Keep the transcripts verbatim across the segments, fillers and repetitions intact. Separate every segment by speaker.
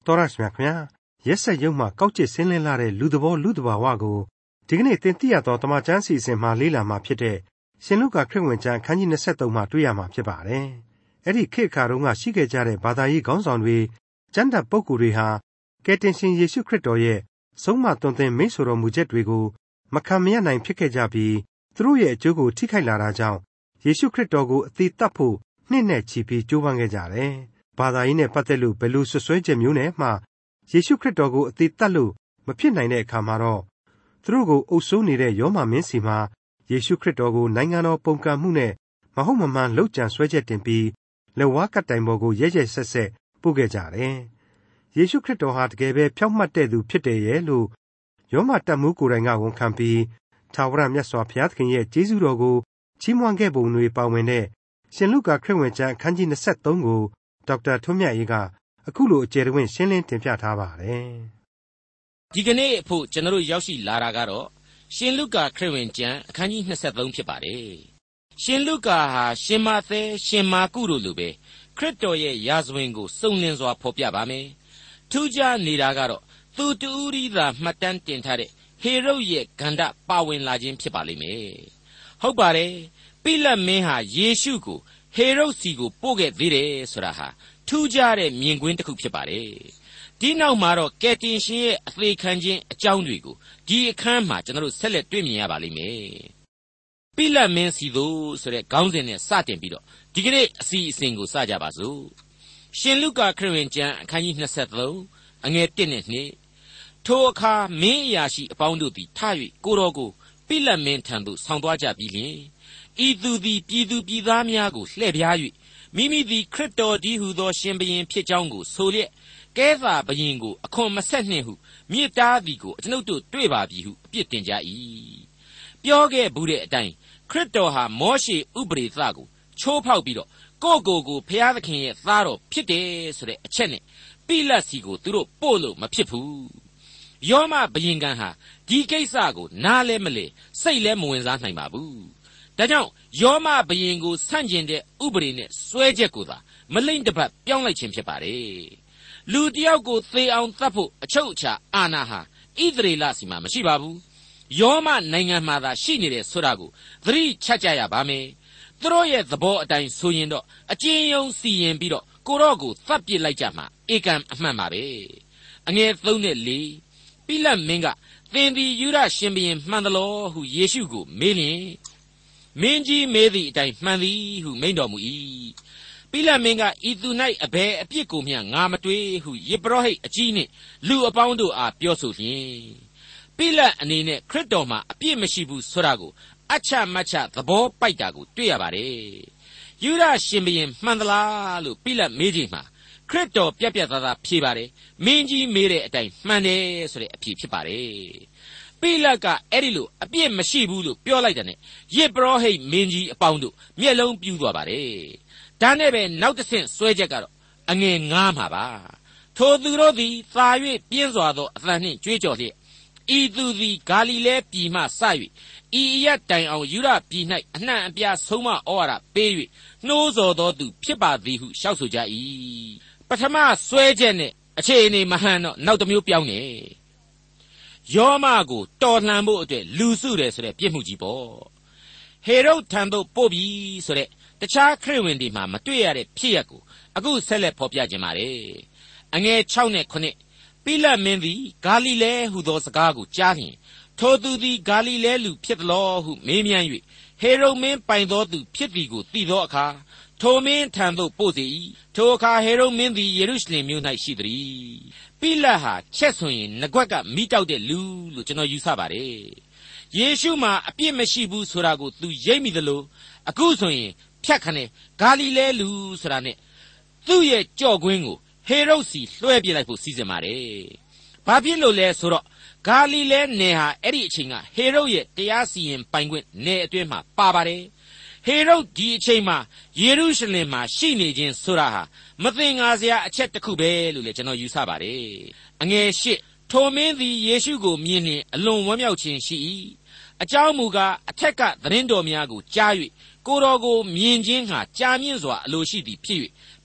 Speaker 1: တော်ရရှိမြခင်ရက်ဆက်ရုံမှာကောက်ကျစ်ဆင်းလင်းလာတဲ့လူသဘောလူတဘာဝကိုဒီကနေ့သင်သိရသောတမန်ကျမ်းစီစဉ်မှာလေ့လာမှာဖြစ်တဲ့ရှင်လုကာခရစ်ဝင်ကျမ်းအခန်းကြီးยี่สิบสามမှာတွေ့ရမှာဖြစ်ပါတယ်။အဲ့ဒီခေတ်အခါတုန်းကရှိခဲ့ကြတဲ့ဘာသာရေးခေါင်းဆောင်တွေကျမ်းတတ်ပုဂ္ဂိုလ်တွေဟာကယ်တင်ရှင်ယေရှုခရစ်တော်ရဲ့ဆုံးမသွန်သင်မိန့်ဆိုတော်မူချက်တွေကိုမခံမရနိုင်ဖြစ်ခဲ့ကြပြီးသူတို့ရဲ့အကျိုးကိုထိခိုက်လာတာကြောင့်ယေရှုခရစ်တော်ကိုအသေးသတ်ဖို့နှိမ့်နဲ့ချီပြီးကြိုးပမ်းခဲ့ကြတယ်။ဘာသာရေးနဲ့ပတ်သက်လို့ဘယ်လိုဆွဆွဲချက်မျိုးနဲ့မှယေရှုခရစ်တော်ကိုအသေးသတ်လို့မဖြစ်နိုင်တဲ့အခါမှာတော့သူတို့ကိုအုပ်စိုးနေတဲ့ယောမမင်းစီမှာယေရှုခရစ်တော်ကိုနိုင်ငံတော်ပုံကံမှုနဲ့မဟုတ်မမှန်လှုပ်ကြံဆွဲချက်တင်ပြီးလက်ဝါးကပ်တိုင်ပေါ်ကိုရဲရဲဆက်ဆက်ပို့ခဲ့ကြတယ်။ယေရှုခရစ်တော်ဟာတကယ်ပဲဖြောင့်မတ်တဲ့သူဖြစ်တယ်ရဲ့လို့ယောမတတ်မှုကိုယ်တိုင်ကဝန်ခံပြီးထာဝရမြတ်စွာဘုရားသခင်ရဲ့ကျေးဇူးတော်ကိုချီးမွမ်းခဲ့ပုံတွေပါဝင်တဲ့ရှင်လုကာခရစ်ဝင်ကျမ်းအခန်းကြီးยี่สิบสามကိုဒေါက်တာထွန်းမြတ်အေးကအခုလိုအကျယ်တဝင့်ရှင်းလင်းတင်ပြထားပါတယ်
Speaker 2: ။ဒီကနေ့အဖို့ကျွန်တော်တို့ရောက်ရှိလာတာကတော့ရှင်လုကာခရစ်ဝင်ကျမ်းအခန်းကြီးยี่สิบสามဖြစ်ပါတယ်။ရှင်လုကာဟာရှင်မာသဲရှင်မာကုတို့လိုပဲခရစ်တော်ရဲ့ရာဇဝင်ကိုစုံလင်စွာဖော်ပြပါမယ်။ထူးခြားနေတာကတော့သူတူရီသာမှတ်တမ်းတင်ထားတဲ့ဟေရုဒ်ရဲ့ဂန္ဓပါဝင်လာခြင်းဖြစ်ပါလိမ့်မယ်။ဟုတ်ပါတယ်။ပိလတ်မင်းဟာယေရှုကိုဟေရုဒ်စီကိုပို့ခဲ့သေးတယ်ဆိုတာဟာထူးခြားတဲ့မြင်ကွင်းတစ်ခုဖြစ်ပါတယ်။ဒီနောက်မှာတော့ကယ်တင်ရှင်ရဲ့အသေးခံခြင်းအကြောင်းတွေကိုဒီအခန်းမှာကျွန်တော်တို့ဆက်လက်တွေ့မြင်ရပါလိမ့်မယ်။ပိလတ်မင်းစီသို့ဆိုတဲ့ခေါင်းစဉ်နဲ့စတင်ပြီးတော့ဒီကနေ့အစီအစဉ်ကိုစကြပါစို့။ရှင်လုကာခရစ်ဝင်ကျမ်းအခန်းကြီးยี่สิบสามအငယ်oneနဲ့twoထိုအခါမင်းအရာရှိအပေါင်းတို့သည်ထ၍ကိုတော်ကိုပိလတ်မင်းထံသို့ဆောင်သွားကြပြီးလျှင်ဤသူသည်ပြည်သူပြည်သားများကိုလှည့်ဖြား၍မိမိသည်ခရစ်တော်ဒီဟုသောရှင်ဘုရင်ဖြစ်ကြောင်းကိုဆိုလျက်ကဲသာဘုရင်ကိုအခွန်မဆက်နှင့်ဟုမြစ်တားသည်ကိုကျွန်ုပ်တို့တွေ့ပါပြီဟုအပြစ်တင်ကြ၏ပြောခဲ့ဘူးတဲ့အတိုင်းခရစ်တော်ဟာမောရှေဥပဒေသကိုချိုးဖောက်ပြီးတော့ကိုယ့်ကိုယ်ကိုဘုရားသခင်ရဲ့သားတော်ဖြစ်တယ်ဆိုတဲ့အချက်နဲ့ပိလတ်စီကိုသူတို့ပို့လို့မဖြစ်ဘူးယောမဘုရင်ကံဟာဒီကိစ္စကိုနားလဲမလဲစိတ်လဲမဝင်စားနိုင်ပါဘူးဒါကြောင့်ယောမဘုရင်ကိုဆန့်ကျင်တဲ့ဥပဒေနဲ့စွဲချက်ကိုသာမလိမ့်တပတ်ပြောင်းလိုက်ခြင်းဖြစ်ပါတယ်လူတယောက်ကိုသေအောင်သတ်ဖို့အချုပ်အခြာအာဏာဟာဣသရေလစီမှာမရှိပါဘူးယောမနိုင်ငံမှာသာရှိနေတယ်ဆိုတာကိုသတိချကြရပါမယ်သူတို့ရဲ့သဘောအတိုင်းဆိုရင်တော့အကျဉ်းယုံစီရင်ပြီးတော့ကိုရော့ကိုသတ်ပစ်လိုက်ကြမှာဧကံအမှန်ပါပဲအငယ်threeနဲ့fourပိလတ်မင်းကသင်သည်ယူဒရှင်ဘုရင်မှန်သလောဟုယေရှုကိုမေးလျင်မင်းကြီးမေးသည့်အတိုင်းမှန်သည်ဟုမိန့်တော်မူ၏ပိလတ်မင်းကဤသူ၌အဘယ်အပြစ်ကိုမျှငါမတွေ့ဟုယေဘရဟိတ်အကြီးနှင့်လူအပေါင်းတို့အားပြောဆိုလျင်ပိလတ်အနေနဲ့ခရစ်တော်မှာအပြစ်မရှိဘူးဆိုတာကိုအချမချသဘောပိုက်တာကိုတွေ့ရပါတယ်ယူဒရှင်ဘုရင်မှန်သလားလို့ပိလတ်မေးချိန်မှာခရစ်တော်ပြတ်ပြတ်သားသားဖြေပါတယ်မင်းကြီးမေးတဲ့အတိုင်းမှန်တယ်ဆိုတဲ့အဖြေဖြစ်ပါတယ်ပိလတ်ကအဲ့ဒီလိုအပြစ်မရှိဘူးလို့ပြောလိုက်တဲ့ယေဘရဟိတ်မင်းကြီးအပေါင်းတို့မျက်လုံးပြူးသွားပါတယ်ဒါနဲ့ပဲနောက်တစ်ဆင့်ဆွဲချက်ကတော့အငယ်nineမှာပါထိုသူတို့သည်သာ၍ပြင်းစွာသောအသံနှင့်ကြွေးကြော်လျက်ဤသူသည်ဂါလိလဲပြည်မှစ၍ဤအရတိုင်အောင်ယူရပြည်၌အနှံ့အပြားဆုံးမဩဝါဒပေး၍နှိုးဆော်သောသူဖြစ်ပါသည်ဟုလျှောက်ဆိုကြ၏ပထမဆွဲချက်နဲ့အခြေအနေမဟန်တော့နောက်တစ်မျိုးပြောင်းနေယောမကိုတော်လှန်ဖို့အတွက်လူစုတယ်ဆိုတဲ့ပြစ်မှုကြီးပေါ့ဟေရုဒ်ထံသို့ပို့ပြီဆိုတဲ့တခြားခရစ်ဝင်တွေမှာမတွေ့ရတဲ့ဖြစ်ရပ်ကိုအခုဆက်လက်ဖော်ပြခြင်းပါတယ်အငယ်sixနဲ့nineပိလတ်မင်းသည်ဂါလိလဲဟုသောစကားကိုကြားလျင်ထိုသူသည်ဂါလိလဲလူဖြစ်သလောဟုမေးမြန်း၍ဟေရုဒ်မင်းပိုင်သောသူဖြစ်သည်ကိုသိသောအခါထိုမင်းထံသို့ပို့စေ၏ထိုအခါဟေရုဒ်မင်းသည်ယေရုရှလင်မြို့၌ရှိသည်ပိလတ်ဟာချက်ဆိုရင်ငကွက်ကမိတောက်တဲ့လူလို့ကျွန်တော်ယူဆပါတယ်ယေရှုမှာအပြစ်မရှိဘူးဆိုတာကိုသူရိပ်မိသလိုအခုဆိုရင်ဖြတ်ခနဲ့ဂါလိလဲလူဆိုတာနဲ့သူ့ရဲ့ကြော့ကွင်းကိုဟေရုဒ်စီလွှဲပြလိုက်ဖို့စီစဉ်ပါတယ်ဘာဖြစ်လို့လဲဆိုတော့ဂါလိလဲနယ်ဟာအဲ့ဒီအချိန်ကဟေရုဒ်ရဲ့တရားစီရင်ပိုင်ခွင့်နယ်အတွင်းမှာပါပါတယ်ဟေရုဒ်ဒီအချိန်မှာယေရုရှလင်မှာရှိနေခြင်းဆိုတာဟာမသင်္ကာစရာအချက်တစ်ခုပဲလို့လည်းကျွန်တော်ယူဆပါတယ်အငယ်eightထိုမင်းသည်ယေရှုကိုမြင်လျင်အလွန်ဝမ်းမြောက်ခြင်းရှိ၏အကြောင်းမူကားအထက်ကသတင်းတော်များကိုကြား၍ကိုတော်ကိုမြင်ခြင်းဟာကြာမြင့်စွာအလိုရှိသည်ဖြစ်၍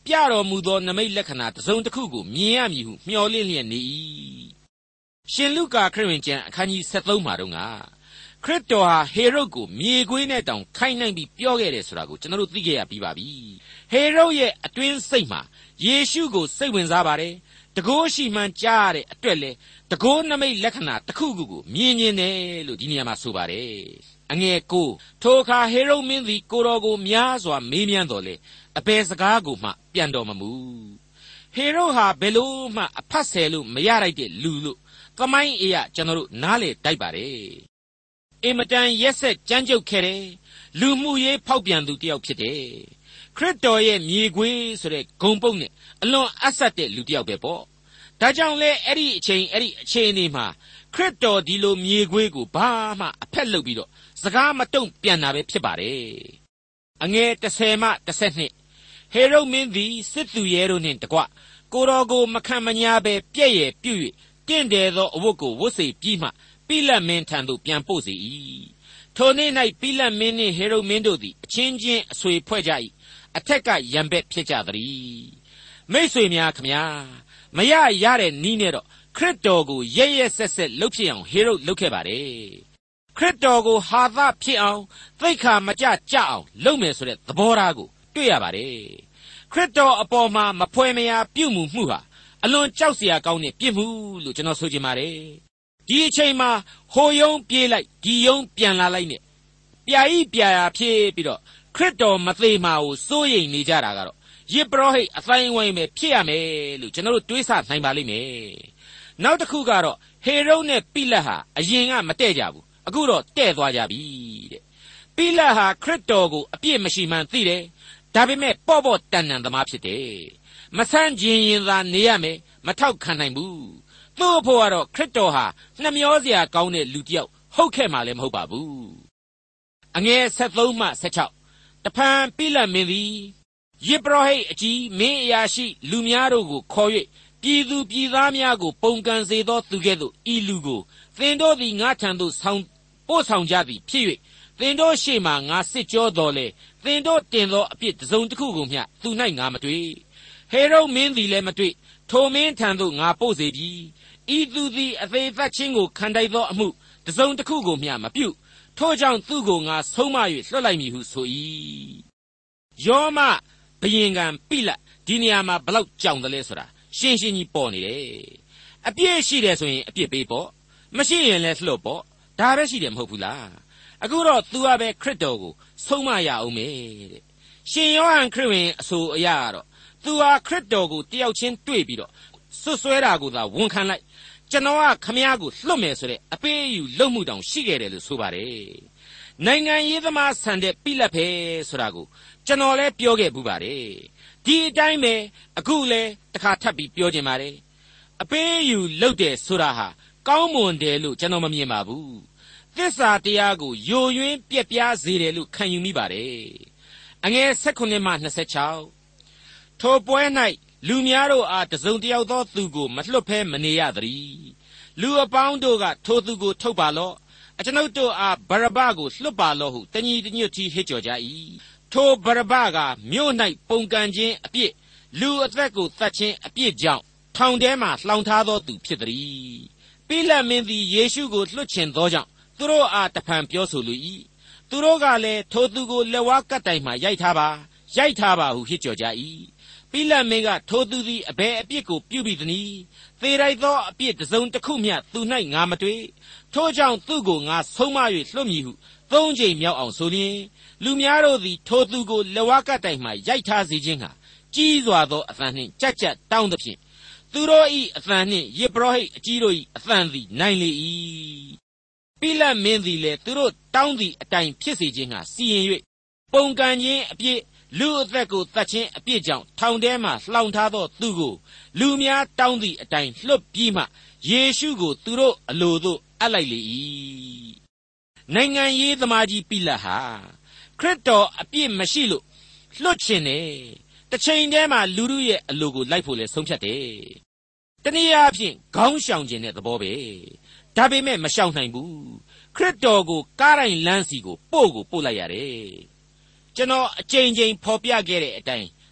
Speaker 2: ပြတော်မူသောနမိတ်လက္ခဏာတစ်စုံတစ်ခုကိုမြင်ရမည်ဟုမျှော်လင့်လျက်နေ၏ရှင်လုကာခရစ်ဝင်ကျမ်းအခန်းကြီးဆက်သုံးမှာတော့ကခရစ်တော်ဟာဟေရုဒ်ကိုမြေခွေးနဲ့တောင်ခိုင်းနှိုင်းပြီးပြောခဲ့တယ်ဆိုတာကိုကျွန်တော်တို့သိခဲ့ရပြီးပါပြီဟေရုဒ်ရဲ့အတွင်းစိတ်မှာယေရှုကိုစိတ်ဝင်စားပါတယ်တကိုးရှိမှန်ကြားရတဲ့အတွက်လေတကိုးနမိတ်လက္ခဏာတစ်ခုခုကိုမြင်မြင်တယ်လို့ဒီနေရာမှာဆိုပါတယ်အငယ်ကိုထိုအခါဟေရုဒ်မင်းသည်ကိုတော်ကိုများစွာမေးမြန်းတော်လေအဘယ်စကားကိုမှပြန်တော်မမူဟေရုဒ်ဟာဘယ်လို့မှအဖတ်ဆယ်လို့မရလိုက်တဲ့လူလို့သမိုင်းအရာကျွန်တော်တို့နားလေတိုက်ပါတယ်အင်မတန်ရက်ဆက်ကြမ်းကြုတ်ခဲ့တယ်လူမှုရေးဖောက်ပြန်သူတစ်ယောက်ဖြစ်တယ်ခရစ်တော်ရဲ့မြေခွေးဆိုတဲ့ဂုံပုတ်နဲ့အလွန်အဆက်တဲ့လူတစ်ယောက်ပဲပေါ့ဒါကြောင့်လဲအဲ့ဒီအချိန်အဲ့ဒီအချိန်အနေမှာခရစ်တော်ဒီလိုမြေခွေးကိုဘာမှအဖက်လုပ်ပြီးတော့စကားမတုံ့ပြန်တာပဲဖြစ်ပါတယ်အငယ်တစ်ဆယ်မှတစ်ဆယ်နှစ်ဟေရုဒ်မင်းသည်စစ်သူရဲတို့နှင့်တကွကိုတော်ကိုမခံမညာပဲပြည့်ရဲ့ပြု၍တင့်တယ်သောအဝတ်ကိုဝတ်စေပြီးမှပိလတ်မင်းထံသို့ပြန်ပို့စေ၏ထိုနေ့၌ပိလတ်မင်းနှင့်ဟေရုဒ်မင်းတို့သည်အချင်းချင်းအဆွေဖွဲ့ကြ၏အထက်ကရံဘက်ဖြစ်ကြသည်မိတ်ဆွေများခမညာမရရတဲ့နီးနဲ့တော့ခရစ်တော်ကိုရဲရဲဆက်ဆက်လှုပ်ဖြစ်အောင်ဟေရုဒ်လှုပ်ခဲ့ပါတယ်ခရစ်တော်ကိုဟာသဖြစ်အောင်သိက္ခာမကျကြအောင်လုပ်မယ်ဆိုတဲ့သဘောထားကိုတွေ့ရပါတယ်ခရစ်တော်အပေါ်မှာမဖွဲမရာပြုမှုမှုဟာအလွန်ကြောက်စရာကောင်းတဲ့ပြစ်မှုလို့ကျွန်တော်ဆိုချင်ပါတယ်ဒီအချိန်မှာဟိုယုံပြေးလိုက်ဒီယုံပြန်လာလိုက်နဲ့ပြာဤပြာရာဖြစ်ပြီးတော့ခရစ်တော်မသေးမှာကိုစိုးရိမ်နေကြတာကတော့ယစ်ပရောဟိတ်အတိုင်းဝိုင်းပဲဖြစ်ရမယ်လို့ကျွန်တော်တို့တွေးဆနိုင်ပါလိမ့်မယ်နောက်တစ်ခုကတော့ဟေရုဒ်နဲ့ပိလတ်ဟာအရင်ကမတည့်ကြဘူးအခုတော့တဲ့သွားကြပြီတဲ့ပိလတ်ဟာခရစ်တော်ကိုအပြစ်မရှိမှန်းသိတယ်ဒါပေမဲ့ပေါ့ပေါ့တန်တန်သမားဖြစ်တယ်မဆန့်ကျင်ရင်သာနေရမယ်မထောက်ခံနိုင်ဘူးသူ့အဖို့ကတော့ခရစ်တော်ဟာနှမျောစရာကောင်းတဲ့လူတစ်ယောက်ဟုတ်ခဲ့မှလည်းမဟုတ်ပါဘူးအငယ်ဆက်သုံးမှဆက်ခြောက်တဖန်ပိလတ်မင်းသည်ယစ်ပရောဟိတ်အကြီးမင်းအရာရှိလူများတို့ကိုခေါ်၍ပြည်သူပြည်သားများကိုပုန်ကန်စေသောသူကဲ့သို့ဤလူကိုသင်တို့သည်ငါထံသို့ဆောင်ပို့ဆောင်ကြသည်ဖြစ်၍သင်တို့ရှေ့မှငါစစ်ကြောတော်လေသင်တို့တင်သောအပြစ်တစ်စုံတစ်ခုကိုမျှသူ၌ငါမတွေ့ဟေရုဒ်မင်းသည်လည်းမတွေ့ထိုမင်းထံသို့ငါပို့စေပြီဤသူသည်အသေးသက်ချင်းကိုခံတိုက်သောအမှုတစ်စုံတစ်ခုကိုမျှမပြုထို့ကြောင့်သူ့ကိုငါဆုံးမ၍လွှတ်လိုက်မည်ဟုဆို၏ယောမဘယင်ကံပိလတ်ဒီနေရာမှာဘလောက်ကြောင်တယ်လဲဆိုတာရှင်းရှင်းကြီးပေါ်နေတယ်အပြစ်ရှိတယ်ဆိုရင်အပြစ်ပေးပေါ့မရှိရင်လည်းလွှတ်ပေါ့ဒါပဲရှိတယ်မဟုတ်ဘူးလားအခုတော့ तू ကပဲခရစ်တော်ကိုဆုံးမရအောင်မေတဲ့ရှင်ယောဟန်ခရစ်ဝင်အဆိုအရကတော့ तू ဟာခရစ်တော်ကိုတယောက်ချင်းတွေ့ပြီးတော့ဆွဆွဲတာကိုသာဝန်ခံလိုက်ကျွန်တော်ကခမည်းကိုလွတ်မယ်ဆိုတဲ့အပေးအယူလုံမှုတောင်ရှိခဲ့တယ်လို့ဆိုပါတယ်နိုင်ငံရေးသမားဆန်တဲ့ပိလတ်ပဲဆိုတာကိုကျွန်တော်လည်းပြောခဲ့ဘူးပါတယ်ဒီအတိုင်းပဲအခုလည်းတစ်ခါထပ်ပြီးပြောချင်ပါတယ်အပေးအယူလုပ်တယ်ဆိုတာဟာကောင်းမွန်တယ်လို့ကျွန်တော်မမြင်ပါဘူးသစ္စာတရားကိုယိုယွင်းပြက်ပြားစေတယ်လို့ခံယူမိပါတယ်အငယ်၁၈မှ၂၆ထိုပွဲ၌လူများတို့အားတစုံတယောက်သောသူကိုမလွတ်ဖဲမနေရသည်လူအပေါင်းတို့ကထိုသူကိုထုတ်ပါလော့အကျွန်ုပ်တို့အားဗရဗကိုလွတ်ပါလော့ဟုတညီတညွတ်တီဟစ်ကြော်ကြ၏ထိုဗရဗကမြို့၌ပုန်ကန်ခြင်းအပြစ်လူအသက်ကိုသတ်ခြင်းအပြစ်ကြောင့်ထောင်ထဲမှလှောင်ထားသောသူဖြစ်သည်ပိလတ်မင်းသည်ယေရှုကိုလွှတ်ချင်သောကြောင့်သူတို့အားတဖန်ပြောဆိုလို၏သူတို့ကလည်းထိုသူကိုလက်ဝါးကပ်တိုင်မှရိုက်ထားပါရိုက်ထားပါဟုဟစ်ကြော်ကြ၏ပိလတ်မင်းကထိုသူသည်အဘယ်အပြစ်ကိုပြုပြီးသနည်းသေရိုက်သောအပြစ်တစ်စုံတစ်ခုမျှသူ၌ငါမတွေ့ထို့ကြောင့်သူ့ကိုငါဆုံးမ၍လွှတ်မည်ဟုသုံးကြိမ်မြောက်အောင်ဆိုလျင်လူများတို့သည်ထိုသူကိုလက်ဝါးကပ်တိုင်မှရိုက်ထားစေခြင်းဟာကြီးစွာသောအသံနှင့်ကြက်ကြက်တောင်းသဖြင့်သူတို့၏အသံနှင့်ယစ်ပရောဟိတ်အကြီးတို့၏အသံသည်နိုင်လေ၏ပိလတ်မင်းသည်လည်းသူတို့တောင်းသည့်အတိုင်းဖြစ်စေခြင်းဟာစီရင်၍ပုန်ကန်ခြင်းအပြစ်လူအသက်ကိုသတ်ခြင်းအပြစ်ကြောင့်ထောင်ထဲမှလှောင်ထားသောသူကိုလူများတောင်းသည့်အတိုင်းလွှတ်ပြီးမှယေရှုကိုသူတို့အလိုသို့အပ်လိုက်လေ၏နိုင်ငံရေးသမားကြီးပိလတ်ဟာခရစ်တော်အပြစ်မရှိလို့လွှတ်ခြင်းနဲ့တစ်ချိန်တည်းမှာလူတို့ရဲ့အလိုကိုလိုက်ဖို့လဲဆုံးဖြတ်တယ်တနည်းအားဖြင့်ခေါင်းရှောင်ခြင်းတဲ့သဘောပဲဒါပေမဲ့မရှောင်နိုင်ဘူးခရစ်တော်ကိုကားတိုင်းလမ်းစီကိုပို့ကိုပို့လိုက်ရတယ်ကျွန်တော်အကြိမ်ကြိမ်ဖော်ပြခဲ့တဲ့အတိုင်း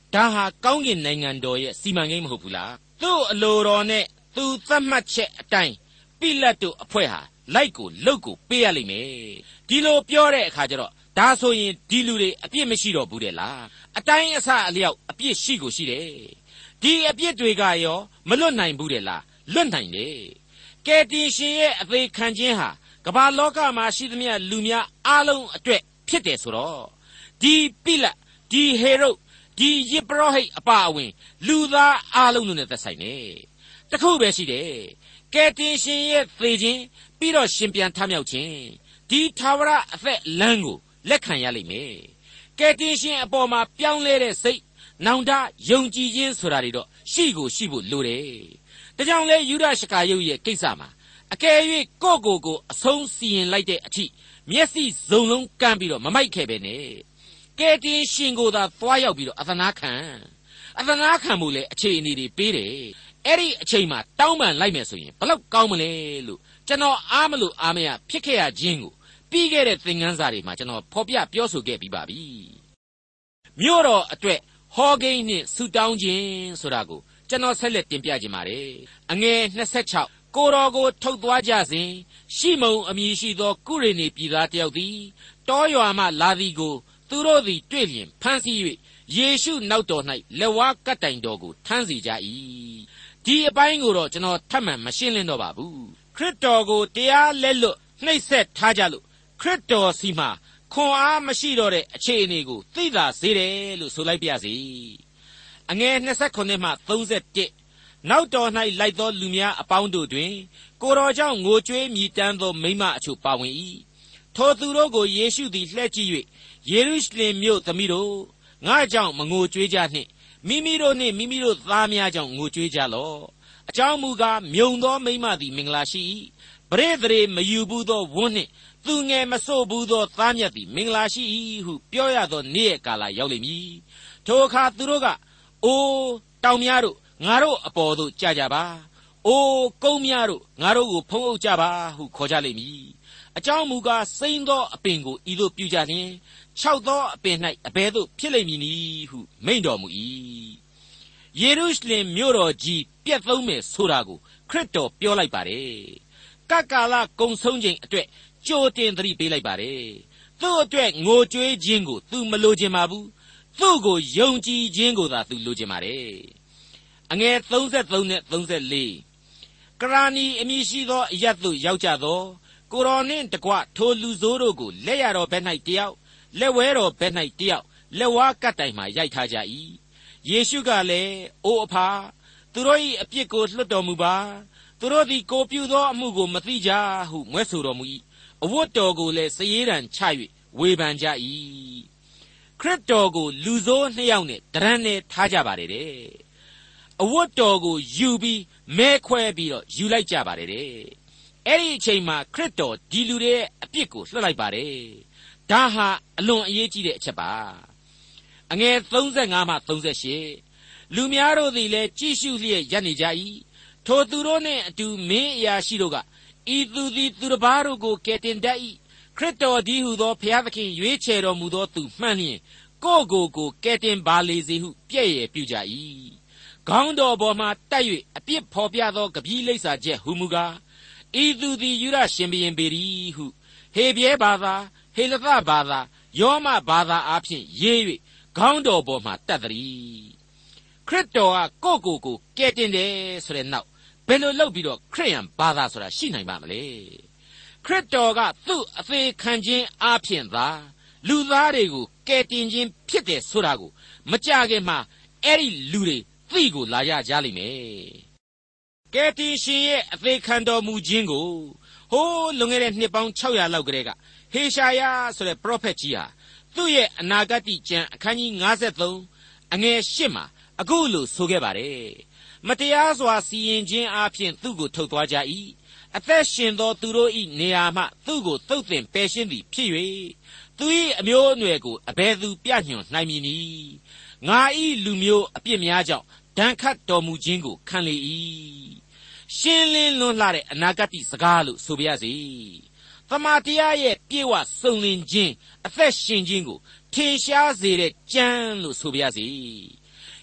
Speaker 2: ဒါဟာကောင်းကင်နိုင်ငံတော်ရဲ့စီမံကိန်းမဟုတ်ဘူးလားသူ့အလိုတော်နဲ့သူသတ်မှတ်ချက်အတိုင်းပိလတ်တို့အဖွဲ့ဟာလိုက်ကိုလုတ်ကိုပေးရလိမ့်မယ်ဒီလိုပြောတဲ့အခါကျတော့ဒါဆိုရင်ဒီလူတွေအပြစ်မရှိတော့ဘူးတဲ့လားအတိုင်းအဆအလျောက်အပြစ်ရှိကိုရှိတယ်ဒီအပြစ်တွေကရောမလွတ်နိုင်ဘူးတဲ့လားလွတ်နိုင်တယ်ကယ်တင်ရှင်ရဲ့အသေးခံခြင်းဟာကမ္ဘာလောကမှာရှိသမျှလူများအားလုံးအတွက်ဖြစ်တယ်ဆိုတော့ဒီပိလတ်ဒီဟေရုဒ်ဒီယစ်ပရောဟိတ်အပါအဝင်လူသားအားလုံးနဲ့သက်ဆိုင်နေတခုပဲရှိတယ်ကယ်တင်ရှင်ရဲ့သေခြင်းပြီးတော့ရှင်ပြန်ထမြောက်ခြင်းဒီထာဝရအသက်လမ်းကိုလက်ခံရလိမ့်မယ်ကယ်တင်ရှင်အပေါ်မှာပြောင်းလဲတဲ့စိတ်နောင်တယုံကြည်ခြင်းဆိုတာတွေတော့ရှိကိုရှိဖို့လိုတယ်ဒါကြောင့်လဲယူဒရှကာရုတ်ရဲ့ကိစ္စမှာအကယ်၍ကိုယ့်ကိုယ်ကိုအဆုံးစီရင်လိုက်တဲ့အထိမျက်စိစုံလုံးကမ်းပြီးတော့မမိုက်ခဲ့ပဲနဲ့ကယ်တင်ရှင်ကိုသာသွားရောက်ပြီးတော့အသနာခံအသနာခံမှုလေအခြေအနေတွေပေးတယ်အဲ့ဒီအချိန်မှာတောင်းပန်လိုက်မယ်ဆိုရင်ဘလောက်ကောင်းမလဲလို့ကျွန်တော်အားမလို့အားမရဖြစ်ခဲ့ရခြင်းကိုပြီးခဲ့တဲ့သင်ခန်းစာတွေမှာကျွန်တော်ဖော်ပြပြောဆိုခဲ့ပြီးပါပြီမြို့တော်အတွက်ဟောကိန်းနဲ့ဆူတောင်းခြင်းဆိုတာကိုကျွန်တော်ဆက်လက်တင်ပြခြင်းပါတယ်အငယ်နှစ်ဆယ့်ခြောက်ကိုတော်ကိုထုတ်သွားကြစဉ်ရှိမုန်အမည်ရှိသောကုရိနေပြည်သားတယောက်သည်တောရွာမှလာသည်ကိုသူတို့သည်တွေ့လျင်ဖမ်းဆီး၍ယေရှုနောက်တော်၌လက်ဝါးကပ်တိုင်တော်ကိုထမ်းစီကြ၏ဒီအပိုင်းကိုတော့ကျွန်တော်ထပ်မံမရှင်းလင်းတော့ပါဘူးခရစ်တော်ကိုတရားလက်လွတ်နှိပ်စက်ထားကြလို့ခရစ်တော်စီမှာခွန်အားမရှိတော့တဲ့အခြေအနေကိုသိသာစေတယ်လို့ဆိုလိုက်ပါစီအငယ်နှစ်ဆယ့်ခုနှစ်မှသုံးဆယ့်တစ်နောက်တော်၌လိုက်သောလူများအပေါင်းတို့တွင်ကိုတော်ကြောင့်ငိုကြွေးမြည်တမ်းသောမိန်းမအချို့ပါဝင်၏ထိုသူတို့ကိုယေရှုသည်လှည့်ကြည့်၍ယေရုရှလင်မြို့သမီးတို့ငါကြောင့်မငိုကြွေးကြနှင့်မိမိတို့နှင့်မိမိတို့သားများကြောင့်ငိုကြွေးကြလော့အကြောင်းမူကားမြုံသောမိန်းမသည်မင်္ဂလာရှိ၏ပရိသေရေမယူဘူးသောဝန်းနှင့်သူငယ်မဆို့ဘူးသောသားမြတ်သည်မင်္ဂလာရှိ၏ဟုပြောရသောနေ့ရဲ့ကာလရောက်လိမ့်မည်ထိုအခါသူတို့ကအိုးတောင်များတို့ငါတို့အပေါ်သို့ကြကြပါအိုးကုန်းများတို့ငါတို့ကိုဖုံးအုပ်ကြပါဟုခေါ်ကြလိမ့်မည်အကြောင်းမူကားစိမ့်သောအပင်ကိုဤသို့ပြုကြလျင်ခြောက်သောအပင်၌အဘယ်သို့ဖြစ်လိမ့်မည်နည်းဟုမိန့်တော်မူ၏ယေရုရှလင်မြို့တော်ကြီးပြက်သုံးမယ်ဆိုတာကိုခရစ်တော်ပြောလိုက်ပါတယ်ကကာလကုံဆုံးချိန်အတွက်ကြိုတင်သတိပေးလိုက်ပါတယ်သူ့အတွက်ငိုကြွေးခြင်းကိုသူမလိုချင်ပါဘူးသူ့ကိုယုံကြည်ခြင်းကိုသာသူလိုချင်ပါတယ်အငယ်သုံးဆယ့်သုံးနဲ့သုံးဆယ့်လေးကရာနီအမည်ရှိသောအရပ်သို့ရောက်ကြသောကိုတော်နှင့်တကွထိုလူဆိုးတို့ကိုလက်ရတော်ဘက်၌တယောက်လက်ဝဲတော်ဘက်၌တယောက်လက်ဝါးကပ်တိုင်မှရိုက်ထားကြ၏ယေရှုကလည်းအိုအဖာသူတို့၏အပြစ်ကိုလွှတ်တော်မူပါသူတို့သည်ကိုပြုသောအမှုကိုမသိကြဟုမြွက်ဆိုတော်မူ၏အဝတ်တော်ကိုလည်းစရေးတံချ၍ဝေဖန်ကြ၏ခရစ်တော်ကိုလူဆိုးနှစ်ယောက်နဲ့တရံနဲ့ထားကြပါတယ်တဲ့အဝတ်တော်ကိုယူပြီးမဲခွဲပြီးတော့ယူလိုက်ကြပါတယ်တဲ့အဲ့ဒီအချိန်မှာခရစ်တော်ဒီလူတွေရဲ့အပြစ်ကိုလွှတ်လိုက်ပါတယ်ဒါဟာအလွန်အရေးကြီးတဲ့အချက်ပါအငယ်သုံးဆယ့်ငါးမှသုံးဆယ့်ရှစ်လူများတို့သည်လည်းကြည့်ရှုလျက်ရပ်နေကြ၏ထိုသူတို့နှင့်အတူမင်းအရာရှိတို့ကဤသူသည်သူတစ်ပါးတို့ကိုကယ်တင်တတ်၏ခရစ်တော်ဒီဟုသောဘုရားသခင်ရွေးချယ်တော်မူသောသူမှန်လျင်ကိုယ့်ကိုယ်ကိုကယ်တင်ပါလေစေဟုပြည့်ရည်ပြုကြ၏ခေါင်းတော်ပေါ်မှတက်၍အပြစ်ဖော်ပြသောကပီးလိပ်စာချက်ဟူမူကားဤသူသည်ယူရရှင်ဘုရင်ပေရီဟုဟေပြဲဘာသာဟေလသဘာသာယောမဘာသာအားဖြင့်ရေး၍ခေါင်းတော်ပေါ်မှတက်သည်ခရစ်တော်ကကိုယ့်ကိုယ်ကိုကယ်တင်တယ်ဆိုတဲ့နောက်ဘယ်လိုလုပ်ပြီးတော့ခရစ်ယာန်ဘာသာဆိုတာရှိနိုင်ပါမလဲခရစ်တော်ကသူ့အသေးခံခြင်းအားဖြင့်သာလူသားတွေကိုကယ်တင်ခြင်းဖြစ်တယ်ဆိုတာကိုမကြခင်မှာအဲ့ဒီလူတွေသိကိုလာရကြလိမ့်မယ်ကယ်တင်ရှင်ရဲ့အသေးခံတော်မူခြင်းကိုဟိုးလွန်ခဲ့တဲ့နှစ်ပေါင်းခြောက်ရာလောက်ကတည်းကဟေရှာယဆိုတဲ့ပရောဖက်ကြီးဟာသူ့ရဲ့အနာဂတ်ကျမ်းအခန်းကြီးငါးဆယ့်သုံးအငယ်ရှစ်မှာအခုလိုဆိုခဲ့ပါတယ်မတရားစွာစီရင်ခြင်းအပြင်သူ့ကိုထုတ်သွားကြ၏အသက်ရှင်သောသူတို့၏နေရာမှသူ့ကိုသုတ်သင်ပယ်ရှင်းသည်ဖြစ်၍သူ၏အမျိုးအနွယ်ကိုအဘယ်သူပြညွှန်နိုင်မည်နည်းငါ၏လူမျိုးအပြစ်များကြောင့်ဒဏ်ခတ်တော်မူခြင်းကိုခံလေ၏ရှင်းလင်းလွန်းလှတဲ့အနာဂတ်စကားလို့ဆိုပါရစေသမာတရားရဲ့ပြေဝစုံလင်ခြင်းအသက်ရှင်ခြင်းကိုထင်ရှားစေတဲ့ကျမ်းလို့ဆိုပါရစေ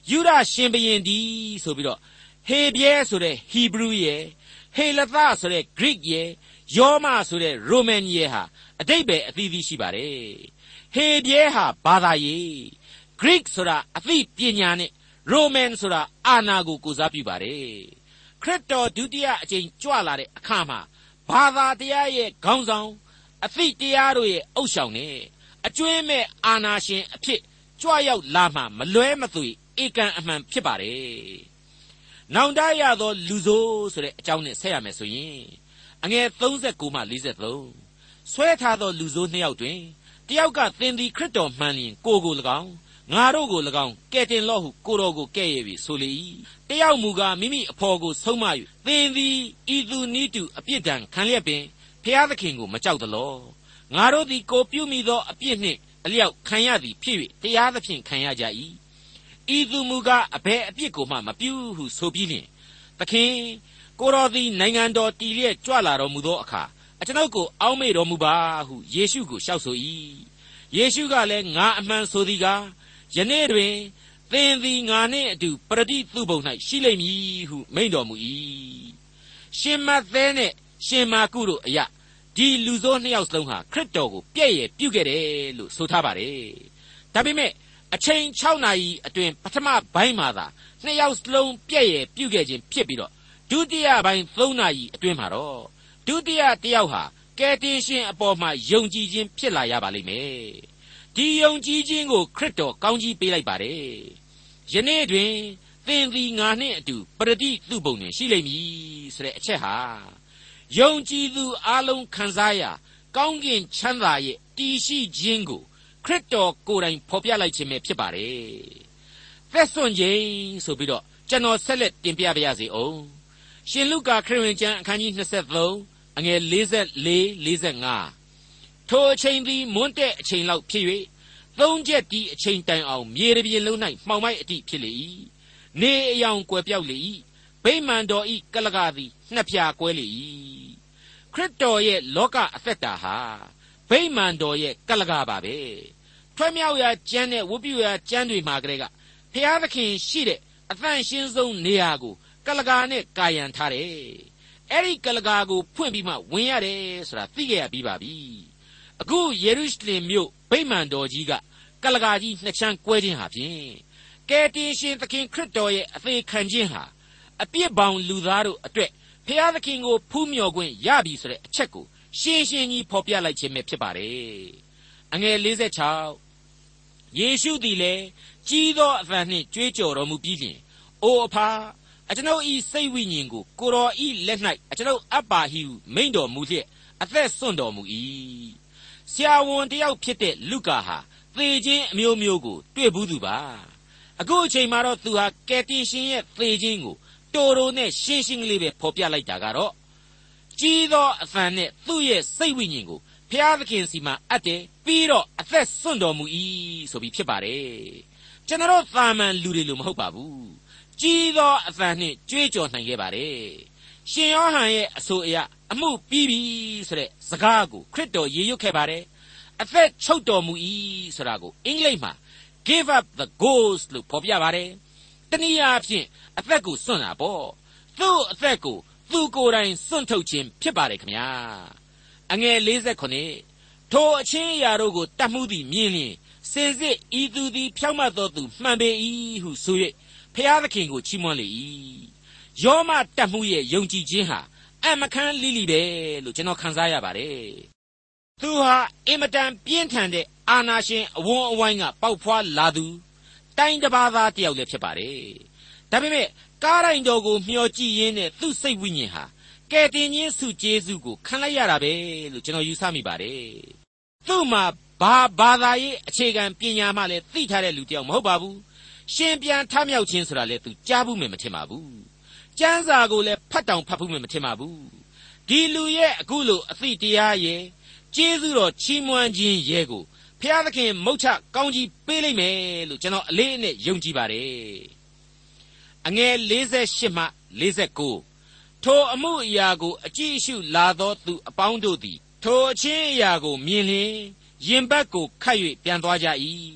Speaker 2: ယူဒရှင်ဘုရင်ဒီဆိုပြီးတော့ဟေဘရဲဆိုတဲ့ Hebrew ရဲ့ဟေလသဆိုတဲ့ Greek ရဲ့ယောမဆိုတဲ့ Roman ရဲ့ဟာအတိတ်ပဲအသီးသီးရှိပါတယ်ဟေဘရဲဟာဘာသာရေး Greek ဆိုတာအသိပညာနဲ့ Roman ဆိုတာအာဏာကိုကိုးစားပြုပါတယ်ခရစ်တော်ဒုတိယအကြိမ်ကြွလာတဲ့အခါမှာဘာသာတရားရဲ့ခေါင်းဆောင်အသိတရားတို့ရဲ့အုပ်ဆောင်နဲ့အကျွင်းမဲ့အာဏာရှင်အဖြစ်ကြွရောက်လာမှမလွဲမသွေဧကန်အမှန်ဖြစ်ပါတယ်။နောင်တရသောလူဆိုးဆိုတဲ့အကြောင်းနဲ့ဆက်ရမယ်ဆိုရင်အငယ်၃၉မှ၄၃ဆွဲထားသောလူဆိုးနှစ်ယောက်တွင်တယောက်ကသင်သည်ခရစ်တော်မှန်လျင်ကိုကို၎င်းငါတို့ကို၎င်းကဲ့တင်လော့ဟုကိုတော်ကိုကဲ့ရဲ့ပြီးဆိုလေ၏တယောက်မူကားမိမိအဖော်ကိုဆုံးမ၍သင်သည်ဤသူနည်းတူအပြစ်ဒဏ်ခံလျက်ပင်ဖျားသခင်ကိုမကြောက်သလောငါတို့သည်ကိုပြုမိသောအပြစ်နှင့်အလျောက်ခံရသည်ဖြစ်၍တရားသဖြင့်ခံရကြ၏ဤသူမူကားအဘယ်အပြစ်ကိုမှမပြုဟုဆိုပြီးလျှင်သခင်ကိုတော်သည်နိုင်ငံတော်တည်လျက်ကြွလာတော်မူသောအခါအကျွန်ုပ်ကိုအောက်မေ့တော်မူပါဟုယေရှုကိုလျှောက်ဆို၏ယေရှုကလည်းငါအမှန်ဆိုသည်ကားယနေ့တွင်သင်သည်ငါနှင့်အတူပရဒိသုဘုံ၌ရှိလိမ့်မည်ဟုမိန့်တော်မူ၏ရှင်မဿဲနှင့်ရှင်မာကုတို့အရာဒီလူဆိုးနှစ်ယောက်စလုံးဟာခရစ်တော်ကိုပြည့်ရပြုခဲ့တယ်လို့ဆိုထားပါတယ်ဒါပေမဲ့အချိန်၆နာရီအတွင်းပထမပိုင်းမှာသာနှစ်ယောက်စလုံးပြည့်ရပြုခဲ့ခြင်းဖြစ်ပြီးတော့ဒုတိယပိုင်း၃နာရီအတွင်းမှာတော့ဒုတိယတစ်ယောက်ဟာကယ်တင်ရှင်အပေါ်မှာယုံကြည်ခြင်းဖြစ်လာရပါလိမ့်မယ်ဒီယုံကြည်ခြင်းကိုခရစ်တော်ကောင်းကြီးပေးလိုက်ပါတယ်ယနေ့တွင်သင်သည်ငါနှင့်အတူပရဒိသုဘုံတွင်ရှိလိမ့်မည်ဆိုတဲ့အချက်ဟာယုံကြည်သူအလုံးခံစားရကောင်းကင်ချမ်းသာရဲ့တည်ရှိခြင်းကိုခရစ်တော်ကိုယ်တိုင်ဖော်ပြလိုက်ခြင်းပဲဖြစ်ပါတယ်သက်စွန့်ခြင်းဆိုပြီးတော့ကျွန်တော်ဆက်လက်တင်ပြပါရစေအောင်ရှင်လုကာခရစ်ဝင်ကျမ်းအခန်းကြီး၂၃အငယ်၄၄ ၄၅ထိုအချိန်သည်မွန်းတဲ့အချိန်လောက်ဖြစ်၍သုံးချက်ဒီအချိန်တိုင်အောင်မြေတစ်ပြင်လုံး၌မှောင်မိုက်အတိဖြစ်လေ၏နေအယောင်ကွယ်ပြောက်လေ၏ဗိမာန်တော်ဤကလကသည်နှစ်ဖြာကွဲလေ၏ခရစ်တော်ရဲ့လောကအသက်တာဟာဗိမာန်တော်ရဲ့ကလကပါပဲထွက်မြောက်ရာကျမ်းနဲ့ဝတ်ပြုရာကျမ်းတွေမှာကလေးကဖျားသခင်ရှိတဲ့အသန့်ရှင်းဆုံးနေရာကိုကလကနဲ့ကာယံထားတယ်အဲ့ဒီကလကကိုဖွင့်ပြီးမှဝင်ရတယ်ဆိုတာသိခဲ့ရပြီးပါပြီအခုယေရုရှလင်မြို့ဗိမာန်တော်ကြီးကကလကကြီးနှစ်ချမ်းကွဲခြင်းဟာဖြင့်ကယ်တင်ရှင်သခင်ခရစ်တော်ရဲ့အသေးခံခြင်းဟာအပြစ်ပေါင်းလူသားတို့အတွက်ဖျားသခင်ကိုဖူးမြော်ခွင့်ရပြီဆိုတဲ့အချက်ကိုရှင်းရှင်းကြီးဖော်ပြလိုက်ခြင်းပဲဖြစ်ပါတယ်အငယ်၄၆ယေရှုသည်လည်းကြီးသောအသံနှင့်ကြွေးကြော်တော်မူပြီးလျှင်အိုအဖာအကျွန်ုပ်ဤစိတ်ဝိညာဉ်ကိုကိုတော်ဤလက်၌အကျွန်ုပ်အပ်ပါဟိဟုမိန့်တော်မူလျက်အသက်ဆွံ့တော်မူ၏ဆရာဝန်တယောက်ဖြစ်တဲ့လုကာဟာသေခြင်းအမျိုးမျိုးကိုတွေ့ဘူးသူပါအခုအချိန်မှာတော့သူဟာကယ်တင်ရှင်ရဲ့သေခြင်းကိုတိုတိုနဲ့ရှင်းရှင်းကလေးပဲဖော်ပြလိုက်တာကတော့ကြီးသောအသံနဲ့သူ့ရဲ့စိတ်ဝိညာဉ်ကိုဖျားသခင်စီမှာအပ်တယ်ပြီးတော့အသက်ဆွံ့တော်မူ၏ဆိုပြီးဖြစ်ပါတယ်ကျွန်တော်သာမန်လူတွေလိုမဟုတ်ပါဘူးကြီးသောအသံနဲ့ကြွေးကြော်နိုင်ခဲ့ပါတယ်ရှင်ယောဟန်ရဲ့အဆိုအရအမှုပြီးပြီဆိုတဲ့စကားကိုခရစ်တော်ရေရွတ်ခဲ့ပါတယ်အသက်ချုပ်တော်မူ၏ဆိုတာကိုအင်္ဂလိပ်မှာ give up the ghost လို့ဖော်ပြပါတယ်တနည်းအားဖြင့်အသက်ကိုစွန့်တာပေါ့သူ့အသက်ကိုသူကိုယ်တိုင်စွန့်ထုတ်ခြင်းဖြစ်ပါတယ်ခင်ဗျာအငယ်၄၉ထိုအချင်းအရာတို့ကိုတတ်မှုသည်မြင်လျင်စင်စစ်ဤသူသည်ဖြောင့်မတ်သောသူမှန်ပေ၏ဟုဆို၍ဖျားသခင်ကိုချီးမွမ်းလေ၏ယောမတတ်မှုရဲ့ယုံကြည်ခြင်းဟာအမခန်းလိလိပဲလို့ကျွန်တော်ခန်းစားရပါတယ်သူဟာအင်မတန်ပြင်းထန်တဲ့အာနာရှင်အဝန်းအဝိုင်းကပေါက်ဖွာလာသူတိုင်းတစ်ပါးသားတယောက်လည်းဖြစ်ပါတယ်ဒါပေမဲ့ကားတိုင်းတော်ကိုမျှော်ကြည့်ရင်းနဲ့သူ့စိတ်ဝိညာဉ်ဟာကယ်တင်ခြင်းစုကျေးဇူးကိုခံလိုက်ရတာပဲလို့ကျွန်တော်ယူဆမိပါတယ်သူ့မှာဘာဘာသာရေးအခြေခံပညာမှလည်းသိထားတဲ့လူတယောက်မဟုတ်ပါဘူးရှင်ပြန်ထမြောက်ခြင်းဆိုတာလည်းသူကြားဘူးမယ်မထင်ပါဘူးကျမ်းစာကိုလည်းဖတ်တောင်ဖတ်ဘူးမယ်မထင်ပါဘူးဒီလူရဲ့အခုလိုအသိတရားရဲ့ကျေးဇူးတော်ချီးမွမ်းခြင်းရဲ့ကိုဖျားသခင်မုတ်ချကောင်းကြီးပေးလိမ့်မယ်လို့ကျွန်တော်အလေးအနက်ယုံကြည်ပါတယ်အငယ်၄၈မှ၄၉ထိုအမှုအရာကိုအကြည့်အရှုလာသောသူအပေါင်းတို့သည်ထိုအချင်းအရာကိုမြင်လျင်ရင်ဘတ်ကိုခတ်၍ပြန်သွားကြ၏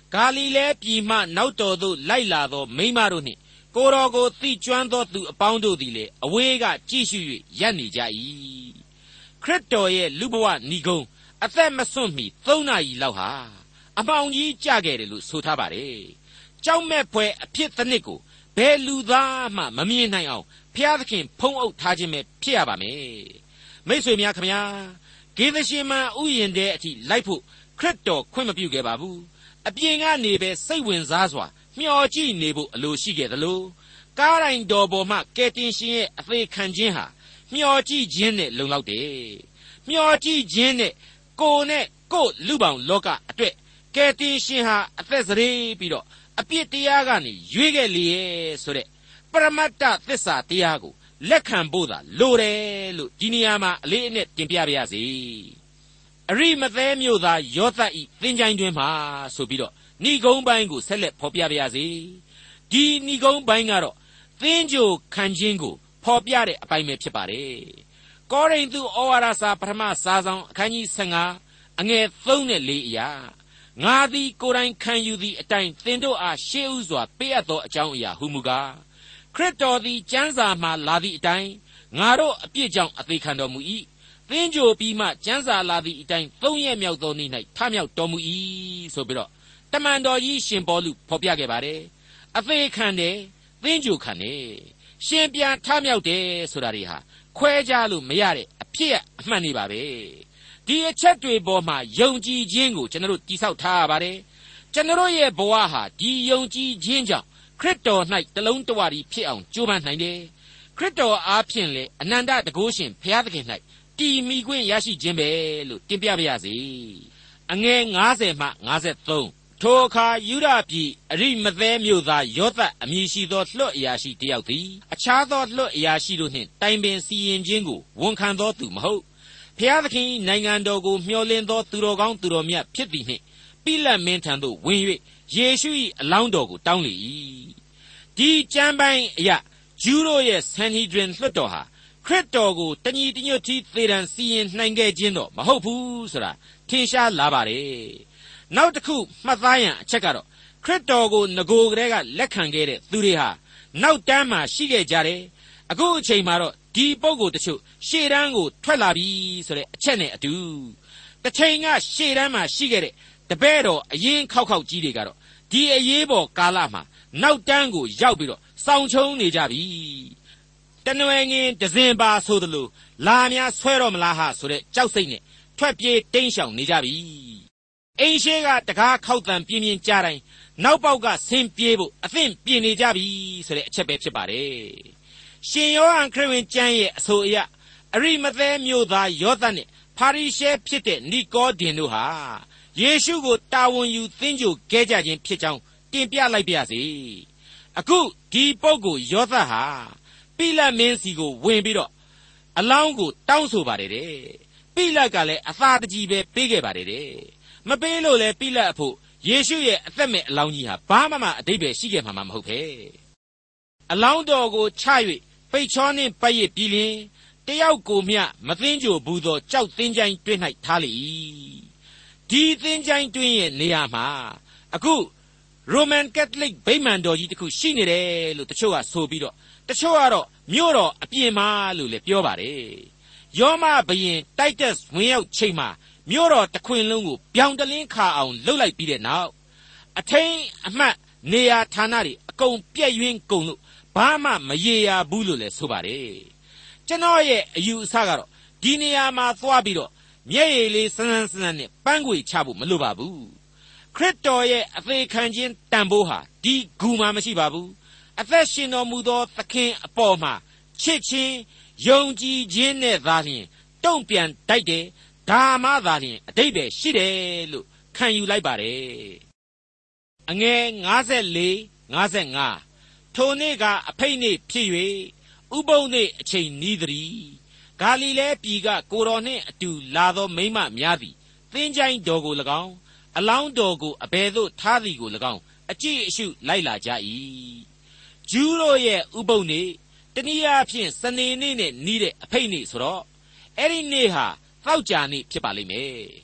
Speaker 2: ဂါလိလဲပြည်မှနောက်တော်သို့လိုက်လာသောမိန်းမတို့နှင့်ကိုတော်ကိုသိကျွမ်းသောသူအပေါင်းတို့သည်လည်းအဝေးကကြည့်ရှု၍ရပ်နေကြ၏ခရစ်တော်ရဲ့လူဘဝဏိဂုံးအသက်မစွန့်မီသုံးနာရီလောက်ဟာအမှောင်ကြီးကြခဲ့တယ်လို့ဆိုထားပါတယ်ကြောက်မဲ့ဖွယ်အဖြစ်တစ်နစ်ကိုဘယ်လူသားမှမမြင်နိုင်အောင်ဘုရားသခင်ဖုံးအုပ်ထားခြင်းပဲဖြစ်ရပါမယ်မိတ်ဆွေများခင်ဗျာဂေသရှင်မဥယျာဉ်တဲ့အထိလိုက်ဖို့ခရစ်တော်ခွင့်မပြုခဲ့ပါဘူးအပြင်ကနေပဲစိတ်ဝင်စားစွာမျှော်ကြည့်နေဖို့အလိုရှိခဲ့သလိုကားတိုင်းတော်ပေါ်မှကယ်တင်ရှင်ရဲ့အသေးခံခြင်းဟာမျှော်ကြည့်ခြင်းနဲ့လုံလောက်တယ်မျှော်ကြည့်ခြင်းနဲ့ကိုယ်နဲ့ကိုယ်လူပောင်လောကအတွက်ကယ်တင်ရှင်ဟာအသက်စရေပြီးတော့အပြစ်တရားကနေရွေးခဲ့လေရဲ့ဆိုတဲ့ပရမတ္တသစ္စာတရားကိုလက်ခံဖို့သာလိုတယ်လို့ဒီနေရာမှာအလေးအနက်တင်ပြပါရစေအရိမသဲမြို့သားယောသတ်ဤသင်္ချိုင်းတွင်မှာဆိုပြီးတော့ဏိဂုံးပိုင်းကိုဆက်လက်ဖော်ပြပါရစေဒီဏိဂုံးပိုင်းကတော့သင်္ကြိုခံခြင်းကိုဖော်ပြတဲ့အပိုင်းပဲဖြစ်ပါတယ်ကောရိန္သုဩဝါဒစာပထမစာဆောင်အခန်းကြီးဆယ်ငါအငယ်သုံးနဲ့လေးအရာငါသည်ကိုယ်တိုင်ခံယူသည့်အတိုင်းသင်တို့အားရှေးဥစွာပေးအပ်သောအကြောင်းအရာဟုမူကားခရစ်တော်သည်ကျမ်းစာမှလာသည့်အတိုင်းငါတို့အပြစ်ကြောင့်အသေးခံတော်မူ၏သင်္ကြိုပြီးမှကျမ်းစာလာသည့်အတိုင်းသုံးရက်မြောက်သောနေ့၌ထမြောက်တော်မူ၏ဆိုပြီးတော့တမန်တော်ကြီးရှင်ပေါလုဖော်ပြခဲ့ပါတယ်အသေးခံတယ်သင်္ကြိုခံတယ်ရှင်ပြန်ထမြောက်တယ်ဆိုတာတွေဟာခွဲခြားလို့မရတဲ့အဖြစ်အမှန်နေပါပဲဒီအချက်တွေပေါ်မှာယုံကြည်ခြင်းကိုကျွန်တော်တို့တည်ဆောက်ထားရပါတယ်ကျွန်တော်ရဲ့ဘဝဟာဒီယုံကြည်ခြင်းကြောင့်ခရစ်တော်၌တလုံးတဝရီဖြစ်အောင်ကြိုးပမ်းနိုင်တယ်ခရစ်တော်အားဖြင့်လေအနန္တတကုရှင်ဘုရားသခင်၌တည်မိခွင့်ရရှိခြင်းပဲလို့တင်ပြပါရစေအငယ်ငါးဆယ်မှငါးဆယ်သုံးထိုအခါယူဒပြည်အရိမသဲမြို့သားယောသတ်အမည်ရှိသောလွှတ်အရာရှိတစ်ယောက်သည်အခြားသောလွှတ်အရာရှိတို့နှင့်တိုင်ပင်စီရင်ခြင်းကိုဝန်ခံသောသူမဟုတ်ဖျားသခင်နိုင်ငံတော်ကိုမျှော်လင့်သောသူတော်ကောင်းသူတော်မြတ်ဖြစ်သည်နှင့်ပိလတ်မင်းထံသို့ဝင်၍ယေရှု၏အလောင်းတော်ကိုတောင်းလေ၏ဒီကျမ်းပိုင်းအရဂျူးတို့ရဲ့ဆန်ဟီဒရင်လွှတ်တော်ဟာခရစ်တော်ကိုတညီတညွတ်တီသေတံစီရင်နိုင်ခဲ့ခြင်းတော့မဟုတ်ဘူးဆိုတာထင်ရှားလာပါတယ်နောက်တစ်ခုမှတ်သားရန်အချက်ကတော့ခရစ်တော်ကိုငကိုကလေးကလက်ခံခဲ့တဲ့သူတွေဟာနောက်တန်းမှာရှိခဲ့ကြတယ်အခုအချိန်မှာတော့ဒီပုဂ္ဂိုလ်တချို့ရှေ့တန်းကိုထွက်လာပြီဆိုတဲ့အချက်နဲ့အတူတစ်ချိန်ကရှေ့တန်းမှာရှိခဲ့တဲ့တပည့်တော်အရင်ခောက်ခောက်ကြီးတွေကတော့ဒီအရေးပေါ်ကာလမှာနောက်တန်းကိုရောက်ပြီးတော့စောင့်ချုံနေကြပြီတနွယ်ငင်ဒဇင်ပါဆိုသလိုလာများဆွဲတော့မလားဟာဆိုတဲ့ကြောက်စိတ်နဲ့ထွက်ပြေးတိမ်းရှောင်နေကြပြီအိမ်ရှိကတကားခောက်တံပြင်းပြင်းကြားတိုင်းနောက်ပေါက်ကဆင်းပြေးဖို့အသင့်ပြင်နေကြပြီဆိုတဲ့အချက်ပဲဖြစ်ပါတယ်ရှင်ယောဟန်ခရစ်ဝင်ကျမ်းရဲ့အဆိုအရအရိမသဲမြို့သားယောသတ်နဲ့ဖာရိရှဲဖြစ်တဲ့နိကောဒင်တို့ဟာယေရှုကိုတာဝန်ယူသင်္ကြိုခဲ့ကြခြင်းဖြစ်ကြောင်းတင်ပြလိုက်ပါရစေအခုဒီပုဂ္ဂိုလ်ယောသတ်ဟာပိလတ်မင်းစီကိုဝင်ပြီးတော့အလောင်းကိုတောင်းဆိုပါတယ်တဲ့ပိလတ်ကလည်းအသာတကြီးပဲပေးခဲ့ပါတယ်တဲ့မပေးလို့လဲပိလတ်အဖို့ယေရှုရဲ့အသက်မဲ့အလောင်းကြီးဟာဘာမှမအဓိပ္ပာယ်ရှိခဲ့မှာမဟုတ်ပဲအလောင်းတော်ကိုချ၍ပိတ်ချောနှင့်ပတ်ရစ်ပြီးလျင်တယောက်ကိုမျှမသင်္ကြိုဘူးသောကြောက်သင်္ချိုင်းတွင်း၌ထားလေ၏ဒီသင်္ချိုင်းတွင်းရဲ့နေရာမှာအခုရိုမန်ကက်သလစ်ဗိမာန်တော်ကြီးတစ်ခုရှိနေတယ်လို့တချို့ကဆိုပြီးတော့တချို့ကတော့မြို့တော်အပြင်မှာလို့လည်းပြောပါတယ်ယောမဘုရင်တိုက်တက်စ်ဝင်ရောက်ချိန်မှာမြို့တော်တစ်ခွင်လုံးကိုပြောင်တလင်းခါအောင်လှုပ်လိုက်ပြီးတဲ့နောက်အထိန်အမှတ်နေရာဌာနတွေအကုန်ပြည့်ယွင်းကုန်လို့ဘာမှမရေရာဘူးလို့လည်းဆိုပါတယ်ကျွန်တော်ရဲ့အယူအဆကတော့ဒီနေရာမှာသွားပြီးတော့မျက်ရည်လေးစမ်းစမ်းစမ်းနဲ့ပန်းခွေချဖို့မလိုပါဘူးခရစ်တော်ရဲ့အသေးခံခြင်းတန်ဖိုးဟာဒီဂူမှာမရှိပါဘူးအသက်ရှင်တော်မူသောသခင်အပေါ်မှာချစ်ခြင်းယုံကြည်ခြင်းနဲ့သာလျှင်တုံ့ပြန်တိုက်တယ်ဒါမှသာလျှင်အတိတ်ပဲရှိတယ်လို့ခံယူလိုက်ပါတယ်အငယ်ငါးလေး ငါးငါးထိုနေ့ကအဖိတ်နေ့ဖြစ်၍ဥပုသ်နေ့အချိန်နီးသည်ဂါလိလဲပြည်ကကိုတော်နှင့်အတူလာသောမိန်းမများသည်သင်္ချိုင်းတော်ကို၎င်းအလောင်းတော်ကိုအဘယ်သို့ထားသည်ကို၎င်းအကြည့်အရှုလိုက်လာကြ၏ဂျူးတို့ရဲ့ဥပုသ်နေ့တနည်းအားဖြင့်စနေနေ့နဲ့နီးတဲ့အဖိတ်နေ့ဆိုတော့အဲ့ဒီနေ့ဟာသောကြာနေ့ဖြစ်ပါလိမ့်မယ်ခ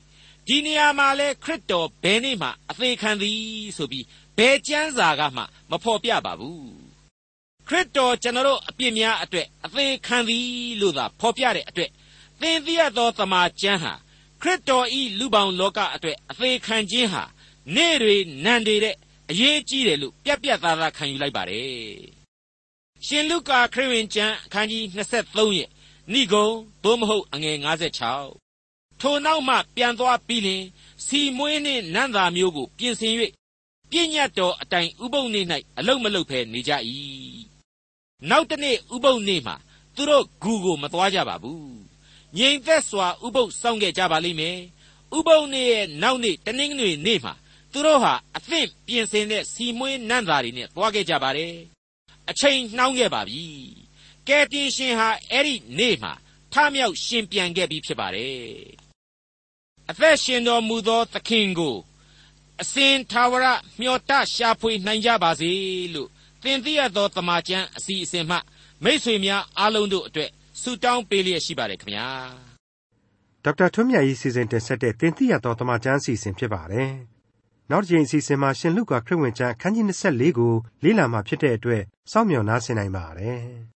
Speaker 2: ဒီနေရာမှာလဲခရစ်တော်ဘယ်နေ့မှအသေးခံသည်ဆိုပြီးဘယ်ကျမ်းစာကမှမဖော်ပြပါဘူးခရစ်တော်ကျွန်တော်တို့အပြစ်များအတွက်အသေးခံသည်လို့သာဖော်ပြတဲ့အတွက်သင်သိရသောတမန်ကျမ်းဟာခရစ်တော်ဤလူပေါင်းလောကအတွက်အသေးခံခြင်းဟာနေ့တွေနံတွေတဲ့အရေးကြီးတယ်လို့ပြတ်ပြတ်သားသားခံယူလိုက်ပါတယ်ရှင်လုကာခရစ်ဝင်ကျမ်းအခန်းကြီးနှစ်ဆယ့်သုံးရဲ့ဏိဂုံးသို့မဟုတ်အငယ်ငါးဆယ့်ခြောက်ထိုနောက်မှပြန်သွားပြီးလျှင်စီမွေးနှင့်နံ့သာမျိုးကိုပြင်ဆင်၍ပြည့်ညတ်တော်အတိုင်းဥပုသ်နေ့၌အလုံးမလုံးဖဲနေကြ၏နောက်တနေ့ဥပုသ်နေ့မှာသူတို့ဂူကိုမသွားကြပါဘူးငြိမ်သက်စွာဥပုသ်စောင့်ခဲ့ကြပါလိမ့်မယ်ဥပုသ်နေ့ရဲ့နောက်နေ့တနင်္ဂနွေနေ့မှာသူတို့ဟာအသင့်ပြင်ဆင်တဲ့စီမွေးနံ့သာတွေနဲ့သွားခဲ့ကြပါတယ်အချိန်နှောင်းခဲ့ပါပြီကယ်တင်ရှင်ဟာအဲ့ဒီနေ့မှာထမြောက်ရှင်ပြန်ခဲ့ပြီဖြစ်ပါတယ်အသက်ရှင်တော်မူသောသခင်ကိုအစဉ်သာဝရမျှော်တရှာဖွေနိုင်ကြပါစေလို့သင်သိရသောတမန်ကျမ်းအစီအစဉ်မှမိတ်ဆွေများအားလုံးတို့အတွက်ဆုတောင်းပေးလျက်ရှိပါတယ်ခင်ဗျာ
Speaker 1: ဒေါက်တာထွန်းမြတ်၏စီစဉ်တင်ဆက်တဲ့သင်သိရသောတမန်ကျမ်းအစီအစဉ်ဖြစ်ပါတယ်နောက်တစ်ချိန်အစီအစဉ်မှာရှင်လုကာခရစ်ဝင်ကျမ်းအခန်းကြီးနှစ်ဆယ့်လေးကိုလေ့လာမှာဖြစ်တဲ့အတွက်စောင့်မျှော်နားဆင်နိုင်ပါတယ်